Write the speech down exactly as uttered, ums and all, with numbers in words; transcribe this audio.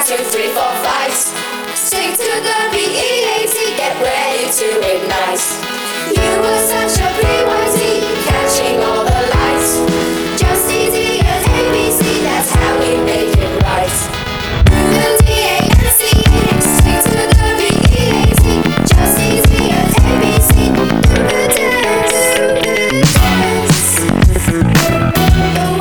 two, three, four, five. Stick to the B E A T, get ready to ignite. You were such a P Y T, catching all the lights. Just easy as A B C, that's how we make it right. The D A N C E, stick to the B E A T, just easy as A B C. Do the dance, do the dance.